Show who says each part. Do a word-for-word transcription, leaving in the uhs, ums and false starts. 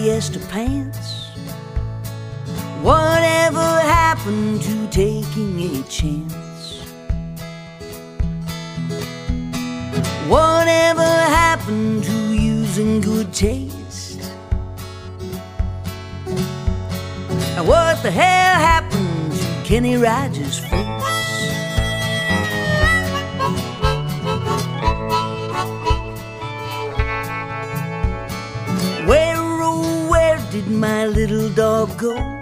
Speaker 1: polyester pants? Whatever happened to taking a chance? Whatever happened to using good taste? And what the hell happened to Kenny Rogers' face? Where, oh, where did my little dog go?